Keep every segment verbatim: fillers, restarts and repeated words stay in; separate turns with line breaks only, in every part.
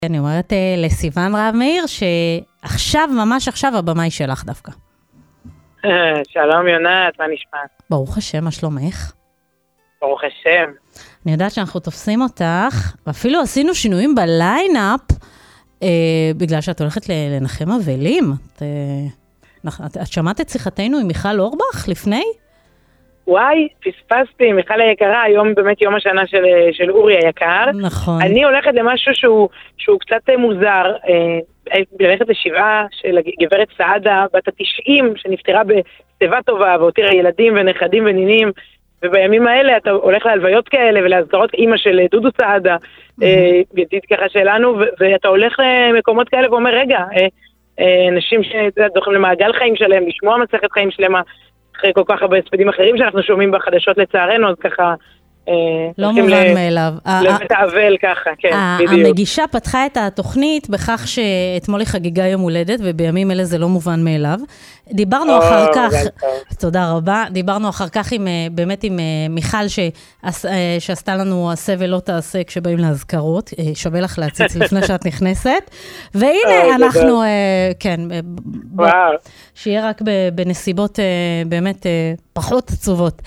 אני אומרת לסיוון רהב מאיר, שעכשיו, ממש עכשיו, הבמה היא שלך דווקא.
שלום יונת, מה נשמע?
ברוך השם, מה שלומך?
ברוך השם.
אני יודעת שאנחנו תופסים אותך, ואפילו עשינו שינויים בליינאפ, אה, בגלל שאת הולכת לנחם אבלים. את, אה, את, את שמעת את שיחתנו עם מיכל אורבך לפני?
וואי, פספסתי, מיכל היקרה, היום באמת יום השנה של, של אורי היקר.
נכון.
אני הולכת למשהו שהוא, שהוא קצת מוזר, אה, הולכת לשבעה של גברת סעדה, בת התשעים, שנפטרה בשיבה טובה, והותירה ילדים ונכדים ונינים, ובימים האלה אתה הולך להלוויות כאלה, ולהזכרות אימא של דודו סעדה, mm-hmm. אה, ידיד ככה שלנו, ו- ואתה הולך למקומות כאלה ואומר, רגע, אה, אה, אנשים שזוכים למעגל חיים שלהם, לשמוע מסכת חיים שלמה, אחרי כל כך הרבה הספדים אחרים שאנחנו שומעים בחדשות לצערנו, אז ככה...
לא מובן מאליו.
לבית האבל ככה, כן, בדיוק.
המגישה פתחה את התוכנית בכך שאתמול היא חגיגה יום הולדת, ובימים אלה זה לא מובן מאליו. דיברנו אחר כך, תודה רבה, דיברנו אחר כך באמת עם מיכל שעשתה לנו עשה ולא תעשה כשבאים להזכרות, שווה לך להציץ לפני שאת נכנסת, והנה אנחנו, כן, שיהיה רק בנסיבות באמת פחות עצובות.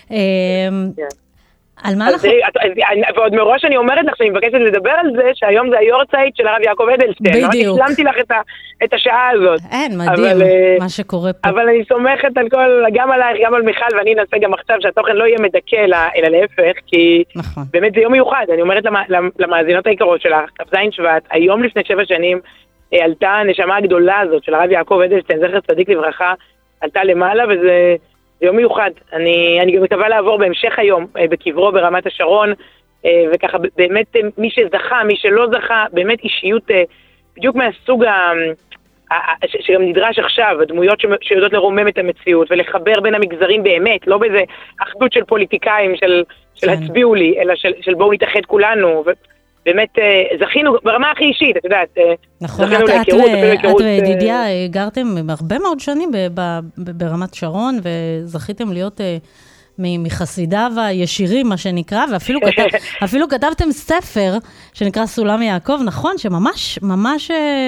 על מה אנחנו...
ועוד מראש אני אומרת לך שאני מבקשת לדבר על זה, שהיום זה היורצייט של הרב יעקב אדלשטיין.
בדיוק.
השלמתי לך את השעה הזאת.
אין, מדהים מה שקורה פה.
אבל אני סומכת על כל, גם עלייך, גם על מיכל, ואני אנסה גם עכשיו שהתוכן לא יהיה מדכא, אלא להפך, כי באמת זה יום מיוחד. אני אומרת למאזינות העיקרות שלך, כ"ז שבט, היום לפני שבע שנים, עלתה הנשמה הגדולה הזאת של הרב יעקב אדלשטיין, זכר צדיק לברכה, עלתה למעלה, וזה... זה יום מיוחד. אני, אני גם מקווה לעבור בהמשך היום בקברו ברמת השרון, וככה באמת מי שזכה, מי שלא זכה, באמת אישיות בדיוק מהסוג שגם נדרש עכשיו, הדמויות שיודעות לרומם את המציאות ולחבר בין המגזרים באמת, לא באיזה אחדות של פוליטיקאים, של, של הצביעו לי, אלא של, של בואו נתאחד כולנו, ובאמת זכינו ברמה הכי אישית, את יודעת,
נכון, את וידידיה גרתם הרבה מאוד שנים ברמת שרון, וזכיתם להיות מחסידיו הישירים, מה שנקרא, ואפילו כתבתם ספר שנקרא סולם יעקב, נכון, שממש, ממש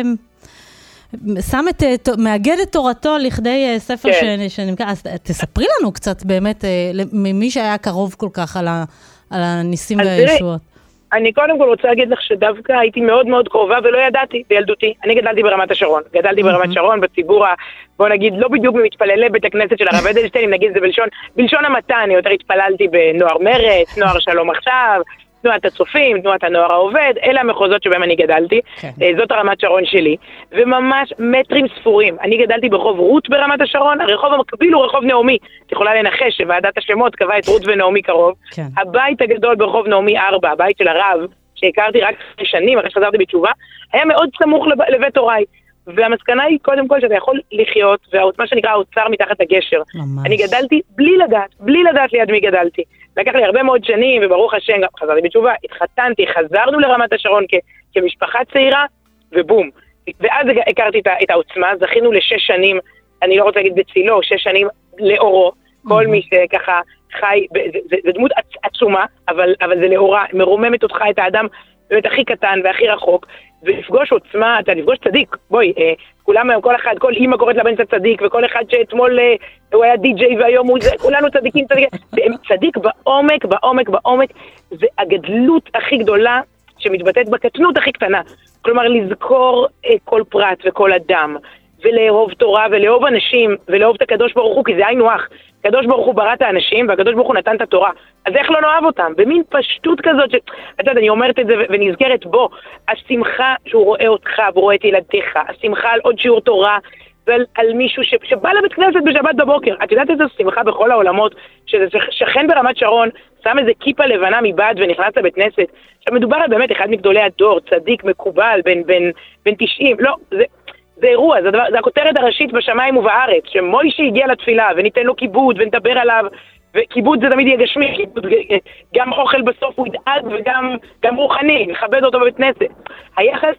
שם את, מאגד את תורתו לכדי ספר שנקרא, אז תספרי לנו קצת באמת, ממי שהיה קרוב כל כך על הניסים והישועות.
אני קודם כל רוצה להגיד לך שדווקא הייתי מאוד מאוד קרובה ולא ידעתי בילדותי. אני גדלתי ברמת השרון. גדלתי ברמת שרון בציבור, בוא נגיד, לא בדיוק ממתפללי בית הכנסת של הרב אדלשטיין, אם נגיד זה בלשון, בלשון המעטה, אני יותר התפללתי בנוער מרץ, נוער שלום עכשיו, תנועת הצופים, תנועת הנוער העובד, אלה המחוזות שבהם אני גדלתי. זאת הרמת שרון שלי. וממש מטרים ספורים. אני גדלתי ברחוב רות ברמת השרון, הרחוב המקביל הוא רחוב נעמי. את יכולה לנחש שוועדת השמות קבעה את רות ונעמי קרוב. הבית הגדול ברחוב נעמי ארבע, הבית של הרב, שהכרתי רק שנים, אחרי שחזרתי בתשובה, היה מאוד סמוך לבית הוריי. והמסקנה היא קודם כל שאתה יכול לחיות, ומה שנקרא האוצר מתחת הגשר. ממש. אני גדלתי בלי לדעת, בלי לדעת ליד מי גדלתי. לקח לי הרבה מאוד שנים, וברוך השם, גם חזרתי בתשובה, התחתנתי, חזרנו לרמת השרון כ- כמשפחה צעירה, ובום. ואז הכרתי את, את העוצמה, זכינו לשש שנים, אני לא רוצה להגיד בצילו, שש שנים לאורו, כל מי שככה חי, זה, זה, זה דמות עצומה, אבל, אבל זה לאורה, מרוממת אותך את האדם, באמת הכי קטן והכי רחוק, ולפגוש עוצמה, אתה לפגוש צדיק, בואי, אה, כולם, כל אחד, כל אימא קוראת לבן צדיק, וכל אחד שאתמול אה, הוא היה די-ג'יי והיום הוא זה, כולנו צדיקים, צדיקים, צדיק בעומק, בעומק, בעומק, זה הגדלות הכי גדולה שמתבטאת בקטנות הכי קטנה, כלומר לזכור אה, כל פרט וכל אדם, ולאהוב תורה ולאהוב אנשים, ולאהוב את הקדוש ברוך הוא, כי זה היינו אח, הקדוש ברוך הוא ברא את האנשים, והקדוש ברוך הוא נתן את התורה. אז איך לא נאהב אותם? במין פשטות כזאת, ש... את יודעת, אני אומרת את זה ונזכרת בו, השמחה שהוא רואה אותך ורואה את ילדיך, השמחה על עוד שיעור תורה, ועל על מישהו ש... שבא לבית כנסת בשבת בבוקר. את יודעת איזו שמחה בכל העולמות, שזה שכן ברמת שרון, שם איזה כיפה לבנה מבעד ונכנס לבית כנסת. עכשיו מדובר על באמת אחד מגדולי הדור, צדיק, מקובל, בין, בין, בין תשעים, לא, זה... זה אירוע, זה, דבר, זה הכותרת הראשית בשמיים ובארץ, שמוישה הגיע לתפילה וניתן לו כיבוד ונדבר עליו, וכיבוד זה תמיד יהיה גשמי, כיבוד, גם אוכל בסוף הוא ידאג וגם גם רוחני, לכבד אותו בבית כנסת. היחס,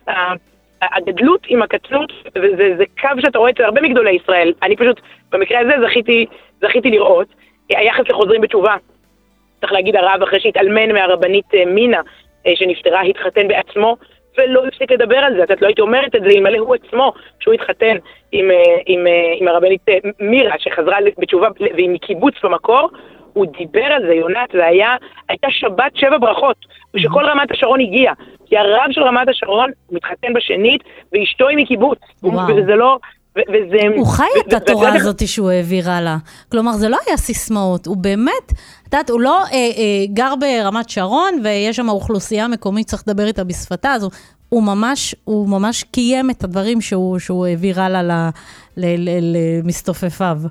הגדלות עם הקטנות, זה, זה קו שאתה רואה אצל הרבה מגדולי ישראל, אני פשוט במקרה הזה זכיתי, זכיתי לראות, היחס לחוזרים בתשובה, צריך להגיד הרב אחרי שהתאלמן מהרבנית מינה, שנפטרה, התחתן בעצמו, ולא הפסיק לדבר על זה. את לא הייתי אומרת את זה, אלמלא הוא עצמו, כשהוא התחתן עם, עם, עם הרבנית מירה, שחזרה בתשובה ועם קיבוץ במקור, הוא דיבר על זה, יונת, זה היה, הייתה שבת שבע ברכות, ושכל רמת השרון הגיע, כי הרב של רמת השרון מתחתן בשנית, ואשתו היא מקיבוץ, וזה לא... וזה,
הוא חי ו- את ו- התורה ו- הזאת שהוא העביר הלאה. כלומר, זה לא היה סיסמאות, הוא באמת, תעת, הוא לא אה, אה, גר ברמת שרון, ויש שם אוכלוסייה מקומית, צריך לדבר איתה בשפתה, אז הוא, הוא, ממש, הוא ממש קיים את הדברים שהוא, שהוא העביר הלאה למסתופפיו.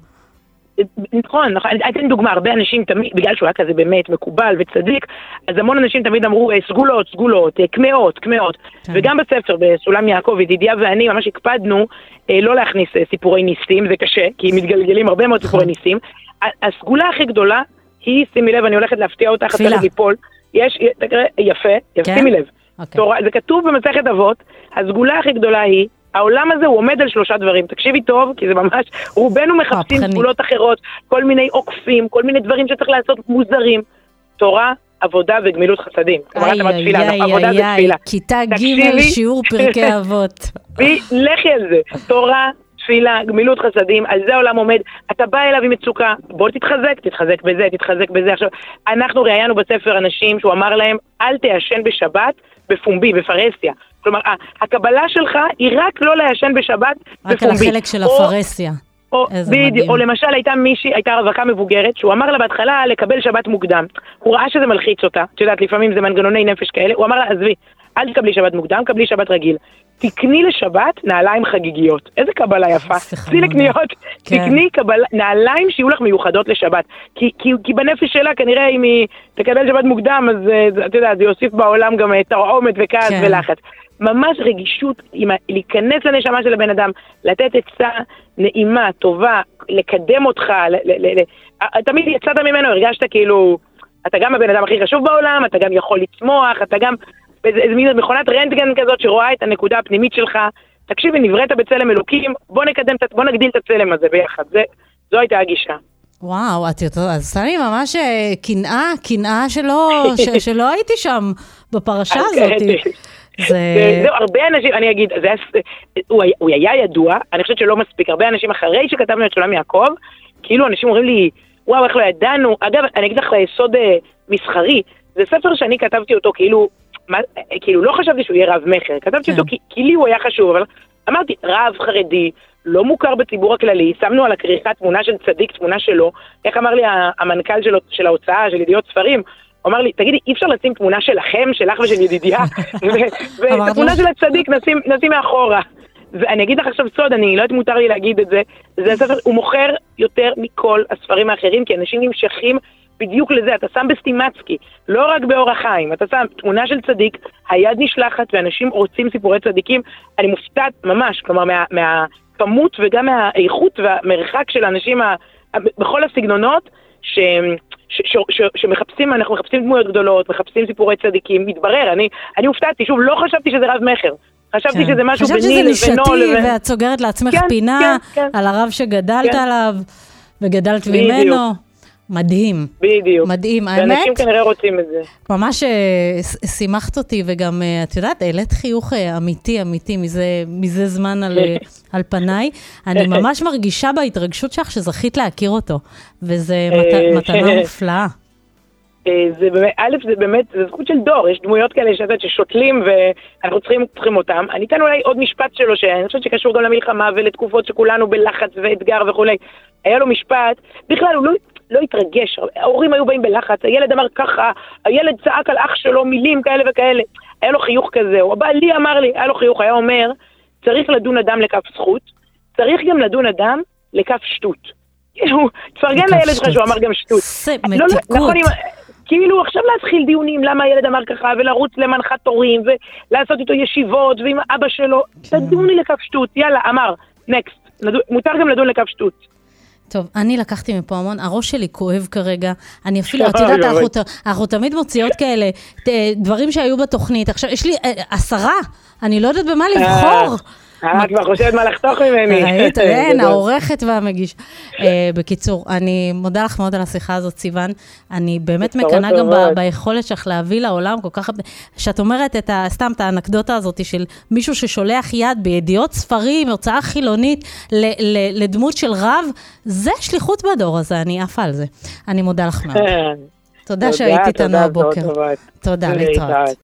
נכון, נכון, אני אתן דוגמה, הרבה אנשים תמיד, בגלל שהוא היה כזה באמת מקובל וצדיק, אז המון אנשים תמיד אמרו סגולות, סגולות, כמאות, כמאות, וגם בספר, בסולם יעקב, ידידיה ואני ממש הקפדנו לא להכניס סיפורי ניסים, זה קשה, כי מתגלגלים הרבה מאוד סיפורי ניסים. הסגולה הכי גדולה היא, שימי לב, אני הולכת להפתיע אותך,
תפילה.
יש, יפה, שימי לב, זה כתוב במסכת אבות, הסגולה הכי גדולה היא, העולם הזה הוא עומד על שלושה דברים, תקשיבי טוב, כי זה ממש, רובנו מחפשים סגולות אחרות, כל מיני עוקפים, כל מיני דברים שצריך לעשות מוזרים, תורה, עבודה וגמילות חסדים.
איי, איי, איי, איי, איי, כיתה ג' שיעור פרקי אבות.
לכי על זה, תורה, תפילה, גמילות חסדים, על זה העולם עומד, אתה בא אליו עם מצוקה, בוא תתחזק, תתחזק בזה, תתחזק בזה. עכשיו, אנחנו ראיינו בספר אנשים שהוא אמר להם, אל תישן בשבת בפומבי, בפרהסיה. כלומר, הקבלה שלך היא רק לא להישן בשבת
רק בפומבי. רק על החלק של הפרהסיה.
או, בדיוק, או למשל הייתה מישהי, הייתה רווקה מבוגרת, שהוא אמר לה בהתחלה לקבל שבת מוקדם. הוא ראה שזה מלחיץ אותה, את יודעת, לפעמים זה מנגנוני נפש כאלה, הוא אמר לה, עזבי, אל תקבלי שבת מוקדם, קבלי שבת רגיל. תקני לשבת נעליים חגיגיות. איזה קבלה יפה. צאי לקניות, תקני קבלה, נעליים שיהיו לך מיוחדות לשבת. כי, כי, כי בנפש שלה כנראה אם היא תקבל שבת מוקדם, אז אתה יודע, זה יוסיף בעולם גם תרעומת וכעס כן. ולחץ. ממש רגישות, להיכנס לנשמה של הבן אדם, לתת עצה נעימה, טובה, לקדם אותך, ל, ל, ל, ל, תמיד יצאת ממנו, הרגשת כאילו, אתה גם הבן אדם הכי חשוב בעולם, אתה גם יכול לצמוח, אתה גם, איזה מין מכונת רנטגן כזאת שרואה את הנקודה הפנימית שלך, תקשיבי, נבראת בצלם אלוקים, בוא נקדם, בוא נגדיל את הצלם הזה ביחד, זה, זו הייתה הגישה.
וואו, את יודעת, אז סני ממש קנאה, קנאה שלא, ש, שלא הייתי שם בפרשה הזאת.
זה... זהו, הרבה אנשים, אני אגיד, זה, הוא, הוא היה ידוע, אני חושבת שלא מספיק, הרבה אנשים אחרי שכתבנו את סולם יעקב, כאילו אנשים אומרים לי, וואו, איך לא ידענו, אגב, אני אגיד לך ליסוד מסחרי, זה ספר שאני כתבתי אותו כאילו, מה, כאילו לא חשבתי שהוא יהיה רב מחר, כתבתי אותו כי, כי לי הוא היה חשוב, אבל אמרתי, רב חרדי, לא מוכר בציבור הכללי, שמנו על הכריכה תמונה של צדיק, תמונה שלו, איך אמר לי המנכ"ל של, של ההוצאה, של ידיעות ספרים, הוא אמר לי, תגידי, אי אפשר לשים תמונה שלכם, שלך ושל ידידיה, ואת התמונה של הצדיק נשים, נשים מאחורה. ואני אגיד לך עכשיו סוד, אני לא יודעת מותר לי להגיד את זה, זה הספר, הוא מוכר יותר מכל הספרים האחרים, כי אנשים נמשכים בדיוק לזה, אתה שם בסטימצקי, לא רק באורח חיים, אתה שם תמונה של צדיק, היד נשלחת ואנשים רוצים סיפורי צדיקים, אני מופתעת ממש, כלומר מה, מהכמות וגם מהאיכות והמרחק של האנשים ה, בכל הסגנונות, ש, ש, ש, ש, שמחפשים, אנחנו מחפשים דמויות גדולות, מחפשים סיפורי צדיקים, מתברר, אני, אני הופתעתי, שוב, לא חשבתי שזה רב מחר, חשבתי שזה משהו בניל ונול.
חשבתי שזה נישתי ואת סוגרת לעצמך פינה על הרב שגדלת עליו וגדלת ממנו. מדהים.
בדיוק.
מדהים.
ואנשים כנראה רוצים את זה.
ממש שימחת אותי וגם, את יודעת, העלית חיוך אמיתי, אמיתי, מזה זמן על פניי. אני ממש מרגישה בהתרגשות שלך שזכית להכיר אותו, וזה מתנה מופלאה.
זה באמת, א', זה באמת, זה זכות של דור, יש דמויות כאלה שאת ששותלים ואנחנו צריכים, צריכים אותם. אני אתן אולי עוד משפט שלו, שאני חושבת שקשור גם למלחמה ולתקופות שכולנו בלחץ ואתגר וכולי. היה לו משפט, בכלל הוא לא, לא התרגש, ההורים היו באים בלחץ, הילד אמר ככה, הילד צעק על אח שלו מילים כאלה וכאלה, היה לו חיוך כזה, הוא הבא לי אמר לי, היה לו חיוך, היה אומר, צריך לדון אדם לכף זכות, צריך גם לדון אדם לכף שטות. תפרגן לילד שלך שהוא אמר גם שטות.
זה מתיקות.
כאילו עכשיו להתחיל דיונים למה הילד אמר ככה, ולרוץ למנחת תורים, ולעשות איתו ישיבות, ועם אבא שלו, תדון לי לכף שטות, יאללה, אמר, נקסט, מותר גם לדון לכף שטות.
טוב, אני לקחתי מפה המון, הראש שלי כואב כרגע, אני אפילו, את יודעת, אנחנו, אנחנו תמיד מוציאות כאלה, דברים שהיו בתוכנית, עכשיו יש לי עשרה, אני לא יודעת במה לבחור,
את כבר חושבת מה לחתוך ממני.
ראית, אין, העורכת והמגיש. בקיצור, אני מודה לך מאוד על השיחה הזאת, סיוון. אני באמת מקנה גם ביכולת שלך להביא לעולם כל כך, שאת אומרת סתם את האנקדוטה הזאת של מישהו ששולח יד בידיעות ספרים, הוצאה חילונית, לדמות של רב, זה שליחות בדור הזה, אני עפה על זה. אני מודה לך מאוד. תודה שהיית איתנו הבוקר. תודה, להתראות.